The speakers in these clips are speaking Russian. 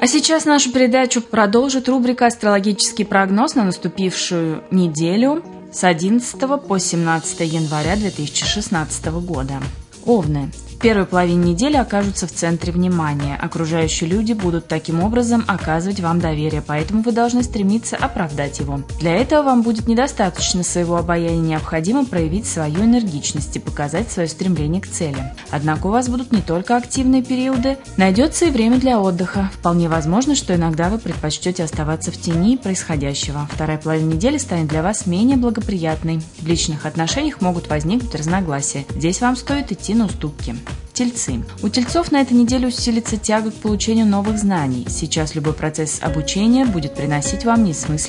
А сейчас нашу передачу продолжит рубрика «Астрологический прогноз» на наступившую неделю с 11 по 17 января 2016 года. Овны. В первой половине недели окажутся в центре внимания. Окружающие люди будут таким образом оказывать вам доверие, поэтому вы должны стремиться оправдать его. Для этого вам будет недостаточно своего обаяния, необходимо проявить свою энергичность и показать свое стремление к цели. Однако у вас будут не только активные периоды, найдется и время для отдыха. Вполне возможно, что иногда вы предпочтете оставаться в тени происходящего. Вторая половина недели станет для вас менее благоприятной. В личных отношениях могут возникнуть разногласия. Здесь вам стоит идти на уступки. Тельцы. У тельцов на этой неделе усилится тяга к получению новых знаний. Сейчас любой процесс обучения будет приносить вам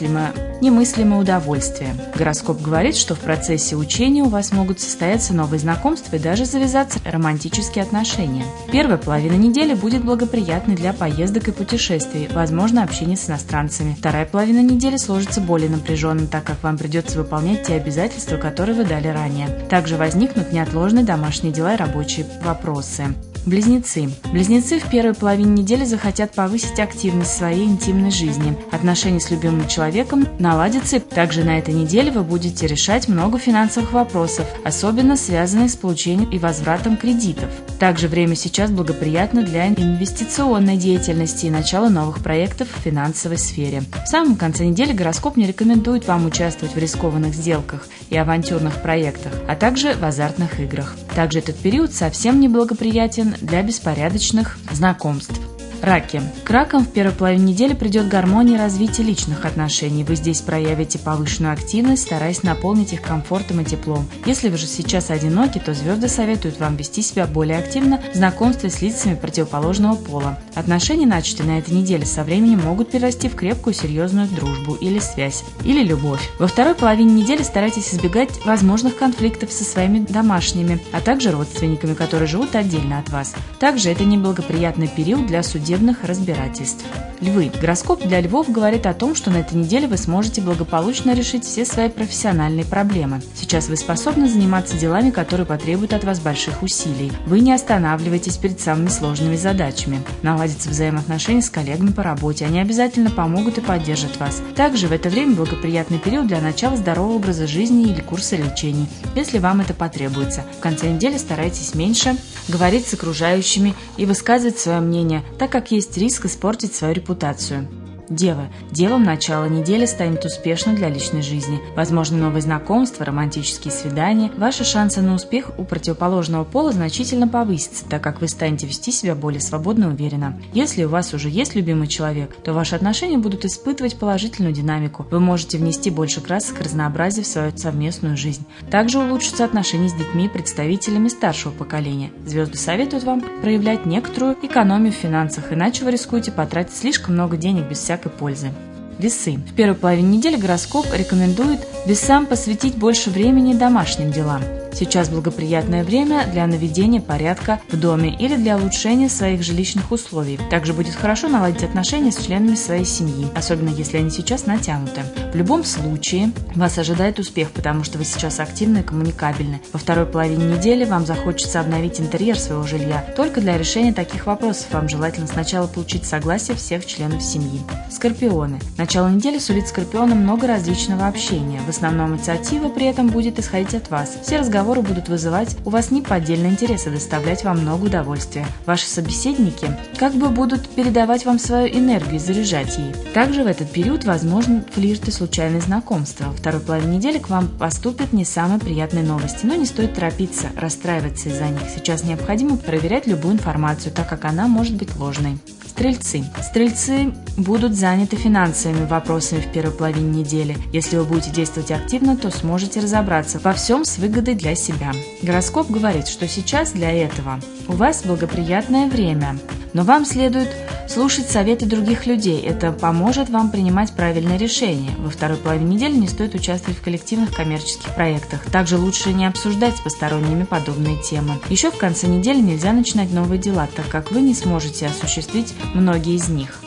немыслимое удовольствие. Гороскоп говорит, что в процессе учения у вас могут состояться новые знакомства и даже завязаться романтические отношения. Первая половина недели будет благоприятной для поездок и путешествий, возможно, общение с иностранцами. Вторая половина недели сложится более напряженной, так как вам придется выполнять те обязательства, которые вы дали ранее. Также возникнут неотложные домашние дела и рабочие вопросы. Близнецы. Близнецы в первой половине недели захотят повысить активность своей интимной жизни. Отношения с любимым человеком наладятся, и также на этой неделе вы будете решать много финансовых вопросов, особенно связанных с получением и возвратом кредитов. Также время сейчас благоприятно для инвестиционной деятельности и начала новых проектов в финансовой сфере. В самом конце недели гороскоп не рекомендует вам участвовать в рискованных сделках и авантюрных проектах, а также в азартных играх. Также этот период совсем не благоприятен для беспорядочных знакомств. Раки. К ракам в первой половине недели придет гармония и развитие личных отношений. Вы здесь проявите повышенную активность, стараясь наполнить их комфортом и теплом. Если вы же сейчас одиноки, то звезды советуют вам вести себя более активно в знакомстве с лицами противоположного пола. Отношения, начатые на этой неделе, со временем могут перерасти в крепкую серьезную дружбу или связь, или любовь. Во второй половине недели старайтесь избегать возможных конфликтов со своими домашними, а также родственниками, которые живут отдельно от вас. Также это неблагоприятный период для судебных разбирательств. Львы. Гороскоп для львов говорит о том, что на этой неделе вы сможете благополучно решить все свои профессиональные проблемы. Сейчас вы способны заниматься делами, которые потребуют от вас больших усилий. Вы не останавливаетесь перед самыми сложными задачами. Наладятся взаимоотношения с коллегами по работе. Они обязательно помогут и поддержат вас. Также в это время благоприятный период для начала здорового образа жизни или курса лечения, если вам это потребуется. В конце недели старайтесь меньше говорить с окружающими и высказывать свое мнение, так как есть риск испортить свою репутацию. Дева. Девам начало недели станет успешным для личной жизни. Возможно, новые знакомства, романтические свидания. Ваши шансы на успех у противоположного пола значительно повысятся, так как вы станете вести себя более свободно и уверенно. Если у вас уже есть любимый человек, то ваши отношения будут испытывать положительную динамику. Вы можете внести больше красок и разнообразия в свою совместную жизнь. Также улучшатся отношения с детьми и представителями старшего поколения. Звезды советуют вам проявлять некоторую экономию в финансах, иначе вы рискуете потратить слишком много денег без всякой пользы. Весы. В первой половине недели гороскоп рекомендует весам посвятить больше времени домашним делам. Сейчас благоприятное время для наведения порядка в доме или для улучшения своих жилищных условий. Также будет хорошо наладить отношения с членами своей семьи, особенно если они сейчас натянуты. В любом случае вас ожидает успех, потому что вы сейчас активны и коммуникабельны. Во второй половине недели вам захочется обновить интерьер своего жилья. Только для решения таких вопросов вам желательно сначала получить согласие всех членов семьи. Скорпионы. Начало недели сулит скорпионам много различного общения. В основном инициатива при этом будет исходить от вас. Все разговоры будут вызывать у вас неподдельный интерес и доставлять вам много удовольствия. Ваши собеседники как бы будут передавать вам свою энергию и заряжать ей. Также в этот период возможен флирт и случайные знакомства. Во второй половине недели к вам поступят не самые приятные новости, но не стоит торопиться, расстраиваться из-за них. Сейчас необходимо проверять любую информацию, так как она может быть ложной. Стрельцы. Стрельцы будут заняты финансовыми вопросами в первой половине недели. Если вы будете действовать активно, то сможете разобраться во всем с выгодой для себя. Гороскоп говорит, что сейчас для этого у вас благоприятное время, но вам следует слушать советы других людей. Это поможет вам принимать правильные решения. Во второй половине недели не стоит участвовать в коллективных коммерческих проектах. Также лучше не обсуждать с посторонними подобные темы. Еще в конце недели нельзя начинать новые дела, так как вы не сможете осуществить многие из них.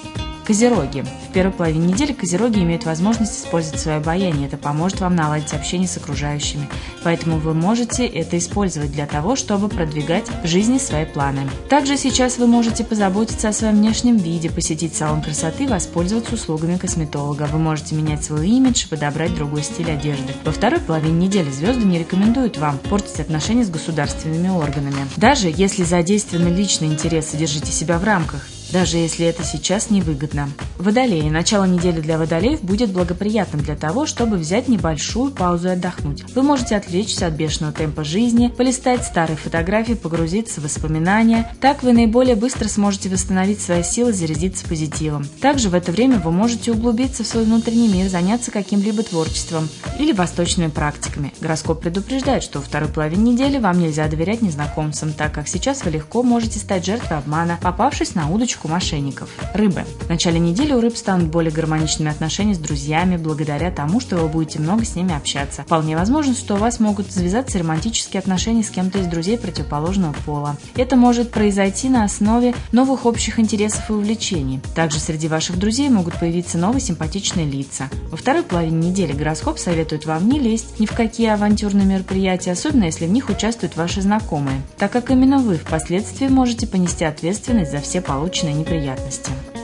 Козероги. В первой половине недели козероги имеют возможность использовать свое обаяние. Это поможет вам наладить общение с окружающими. Поэтому вы можете это использовать для того, чтобы продвигать в жизни свои планы. Также сейчас вы можете позаботиться о своем внешнем виде, посетить салон красоты, воспользоваться услугами косметолога. Вы можете менять свой имидж, подобрать другой стиль одежды. Во второй половине недели звезды не рекомендуют вам портить отношения с государственными органами. Даже если задействованы личные интересы, держите себя в рамках. Даже если это сейчас невыгодно. Водолеи. Начало недели для водолеев будет благоприятным для того, чтобы взять небольшую паузу и отдохнуть. Вы можете отвлечься от бешеного темпа жизни, полистать старые фотографии, погрузиться в воспоминания. Так вы наиболее быстро сможете восстановить свои силы, зарядиться позитивом. Также в это время вы можете углубиться в свой внутренний мир, заняться каким-либо творчеством или восточными практиками. Гороскоп предупреждает, что во второй половине недели вам нельзя доверять незнакомцам, так как сейчас вы легко можете стать жертвой обмана, попавшись на удочку мошенников. Рыбы. В начале недели у рыб станут более гармоничными отношения с друзьями, благодаря тому, что вы будете много с ними общаться. Вполне возможно, что у вас могут завязаться романтические отношения с кем-то из друзей противоположного пола. Это может произойти на основе новых общих интересов и увлечений. Также среди ваших друзей могут появиться новые симпатичные лица. Во второй половине недели гороскоп советует вам не лезть ни в какие авантюрные мероприятия, особенно если в них участвуют ваши знакомые, так как именно вы впоследствии можете понести ответственность за все полученные неприятности.